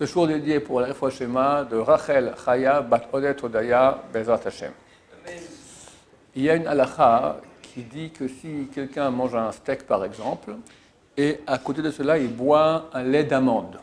ce jour dédié pour la Refoua Shema de Rachel Chaya Bat Odet Odaya Bezrat Hashem. Il y a une halakha qui dit que si quelqu'un mange un steak par exemple, et à côté de cela il boit un lait d'amande.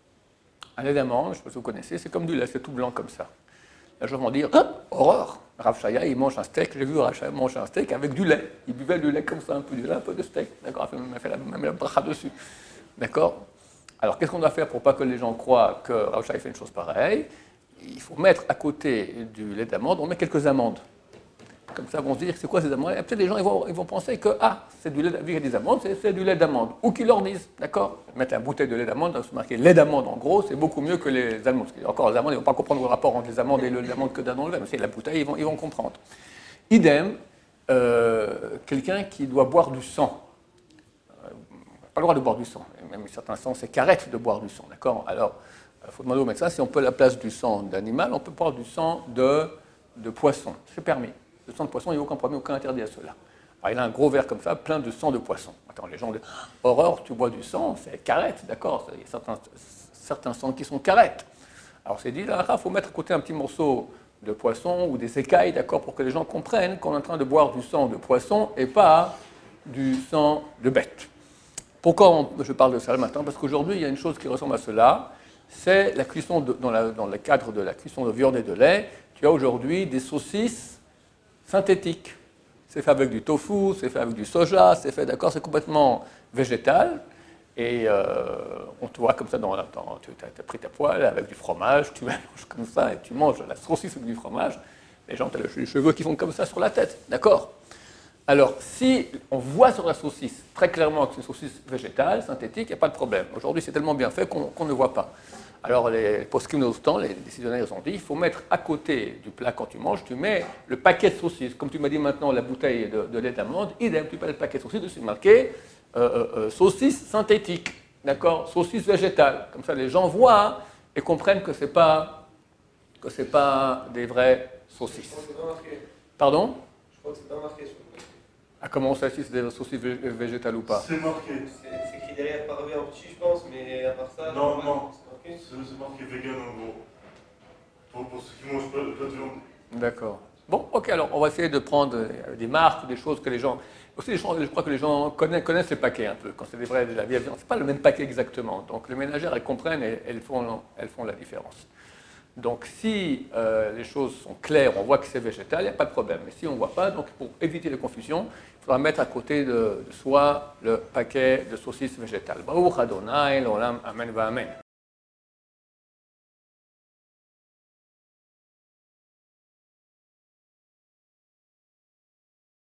Un lait d'amande, je ne sais pas si vous connaissez, c'est comme du lait, c'est tout blanc comme ça. Les gens vont dire horreur, Rav Shaya il mange un steak, j'ai vu Rav Shaya manger un steak avec du lait. Il buvait du lait comme ça, un peu du lait, un peu de steak. D'accord, il m'a fait même la bracha dessus. D'accord. Alors, qu'est-ce qu'on doit faire pour pas que les gens croient que Rav Shaya fait une chose pareille? Il faut mettre à côté du lait d'amande, on met quelques amandes. Comme ça, ils vont se dire, c'est quoi ces amandes? Et peut-être les gens ils vont penser que, c'est du lait, vu qu'il y a des amandes, c'est du lait d'amande. Ou qu'ils leur disent, d'accord? Mettre une bouteille de lait d'amande, c'est marqué lait d'amande en gros, c'est beaucoup mieux que les amandes. Encore, les amandes, ils ne vont pas comprendre le rapport entre les amandes et le lait d'amande que dans le lait, mais c'est la bouteille, ils vont comprendre. Idem, quelqu'un qui doit boire du sang. Pas le droit de boire du sang. Et même certains sangs, c'est carette de boire du sang, d'accord? Alors, il faut demander au médecin si on peut, à la place du sang d'animal, on peut boire du sang de poisson. C'est permis. Le sang de poisson, il n'y a aucun problème, aucun interdit à cela. Alors, il a un gros verre comme ça, plein de sang de poisson. Attends, les gens disent horreur, tu bois du sang, c'est carette, d'accord? Il y a certains sangs qui sont carettes. Alors, c'est dit, là, il faut mettre à côté un petit morceau de poisson ou des écailles, d'accord, pour que les gens comprennent qu'on est en train de boire du sang de poisson et pas du sang de bête. Pourquoi je parle de ça le matin? Parce qu'aujourd'hui, il y a une chose qui ressemble à cela, c'est la cuisson, dans le cadre de la cuisson de viande et de lait, tu as aujourd'hui des saucisses synthétiques. C'est fait avec du tofu, c'est fait avec du soja, c'est fait, d'accord, c'est complètement végétal. Et on te voit comme ça, tu as pris ta poêle avec du fromage, tu mélanges comme ça et tu manges la saucisse avec du fromage. Les gens, tu as les cheveux qui font comme ça sur la tête, d'accord? Alors, si on voit sur la saucisse très clairement que c'est une saucisse végétale, synthétique, il n'y a pas de problème. Aujourd'hui, c'est tellement bien fait qu'on ne voit pas. Alors, les poskim de temps, les décisionnaires ont dit, il faut mettre à côté du plat quand tu manges, tu mets le paquet de saucisses. Comme tu m'as dit maintenant, la bouteille de lait d'amande, idem, tu mets le paquet de saucisses, dessus marqué saucisse synthétique, d'accord, saucisse végétale. Comme ça, les gens voient et comprennent que c'est pas des vraies saucisses. Pardon? Je crois que c'est pas marqué. Comment on sait si c'est des saucisses végétales ou pas? C'est marqué. C'est écrit derrière pavé en petit, je pense, mais à part ça. Non, non. C'est marqué. C'est marqué vegan en gros. Pour ceux qui mangent pas de viande. D'accord. Bon, ok, alors on va essayer de prendre des marques, des choses que les gens. Aussi, je crois que les gens connaissent les paquets un peu. Quand c'est des vrais de la vieille viande, c'est pas le même paquet exactement. Donc les ménagères, elles comprennent et elles font la différence. Donc si les choses sont claires, on voit que c'est végétal, il n'y a pas de problème. Mais si on ne voit pas, donc pour éviter les confusions, il faudra mettre à côté de soi le paquet de saucisses végétales. Baruch Adonai, l'olam, amen va amen.